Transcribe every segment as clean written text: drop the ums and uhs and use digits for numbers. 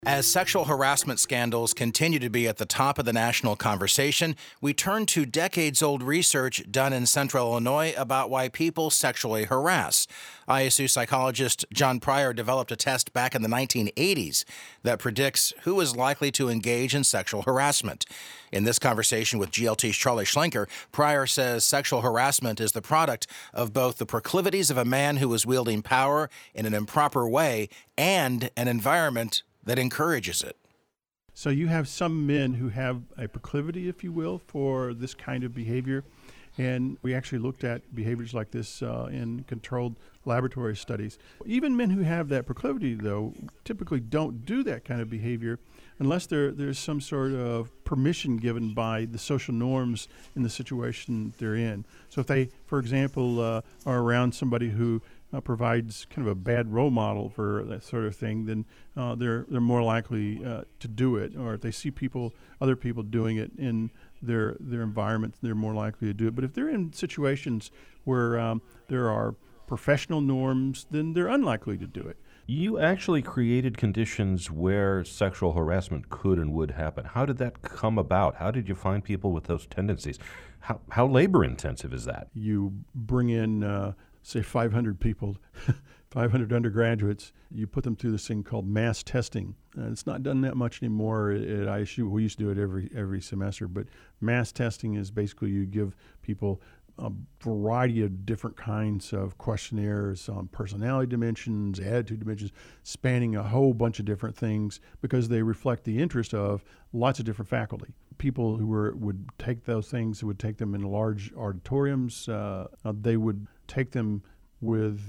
As sexual harassment scandals continue to be at the top of the national conversation, we turn to decades-old research done in Central Illinois about why people sexually harass. ISU psychologist John Pryor developed a test back in the 1980s that predicts who is likely to engage in sexual harassment. In this conversation with GLT's Charlie Schlenker, Pryor says sexual harassment is the product of both the proclivities of a man who is wielding power in an improper way and an environment that encourages it. So you have some men who have a proclivity, if you will, for this kind of behavior. And we actually looked at behaviors like this in controlled laboratory studies. Even men who have that proclivity, though, typically don't do that kind of behavior unless there's some sort of permission given by the social norms in the situation they're in. So if they, for example, are around somebody who provides kind of a bad role model for that sort of thing, then they're more likely to do it. Or if they see other people doing it in their environment, they're more likely to do it. But if they're in situations where there are professional norms, then they're unlikely to do it. You actually created conditions where sexual harassment could and would happen. How did that come about? How did you find people with those tendencies? How labor intensive is that? You bring in say 500 people, 500 undergraduates, you put them through this thing called mass testing. It's not done that much anymore at ISU. We used to do it every semester, but mass testing is basically you give people a variety of different kinds of questionnaires on personality dimensions, attitude dimensions, spanning a whole bunch of different things because they reflect the interest of lots of different faculty. People who would take those things, who would take them in large auditoriums, they would take them with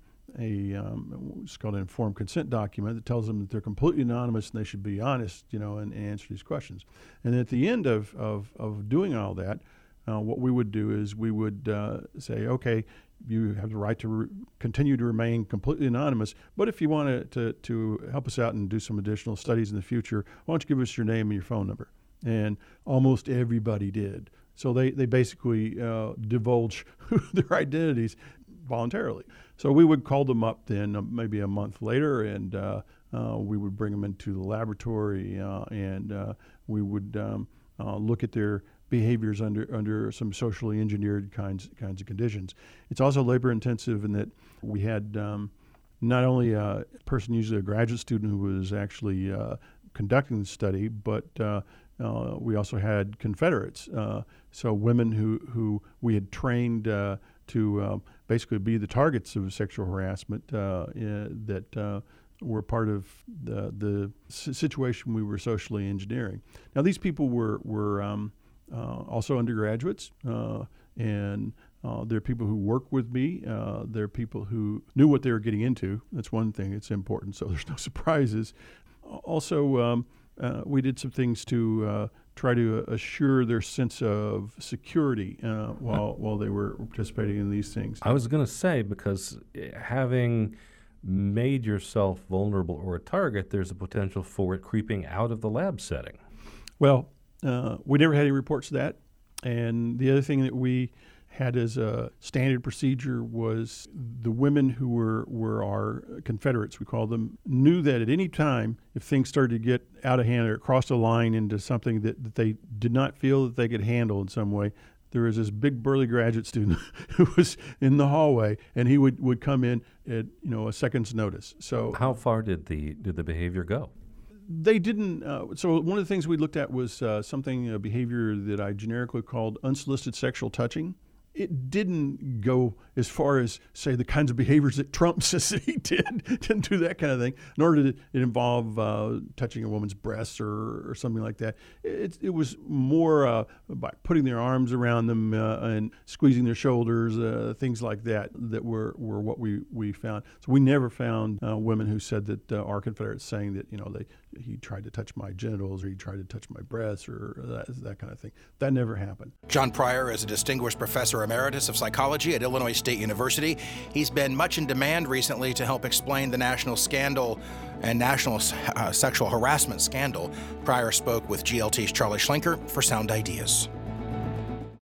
it's called an informed consent document that tells them that they're completely anonymous and they should be honest, and answer these questions. And at the end of doing all that, what we would do is we would say, okay, you have the right to continue to remain completely anonymous, but if you want to help us out and do some additional studies in the future, why don't you give us your name and your phone number? And almost everybody did. So they basically divulge their identities voluntarily. So we would call them up then maybe a month later, and we would bring them into the laboratory, and we would look at their behaviors under some socially engineered kinds of conditions. It's also labor intensive in that we had not only a person, usually a graduate student, who was actually conducting the study, but we also had Confederates, so women who we had trained to basically be the targets of sexual harassment that were part of the situation we were socially engineering. Now, these people were also undergraduates, and they're people who work with me. They're people who knew what they were getting into. That's one thing. It's important, so there's no surprises. Also, we did some things to try to assure their sense of security while they were participating in these things. I was going to say, because having made yourself vulnerable or a target, there's a potential for it creeping out of the lab setting. Well, we never had any reports of that. And the other thing that we had as a standard procedure was the women who were our Confederates, we call them, knew that at any time, if things started to get out of hand or crossed a line into something that they did not feel that they could handle in some way, there was this big burly graduate student who was in the hallway, and he would come in at a second's notice. So how far did the behavior go? They didn't. So one of the things we looked at was a behavior that I generically called unsolicited sexual touching. It didn't go as far as, say, the kinds of behaviors that Trump says that he did. Didn't do that kind of thing, nor did it involve touching a woman's breasts or something like that. It was more by putting their arms around them and squeezing their shoulders, things like that were what we found. So we never found women who said that our Confederates saying that he tried to touch my genitals or he tried to touch my breasts or that kind of thing. That never happened. John Pryor is a distinguished professor emeritus of psychology at Illinois State University. He's been much in demand recently to help explain the national scandal and national sexual harassment scandal. Pryor spoke with GLT's Charlie Schlenker for Sound Ideas.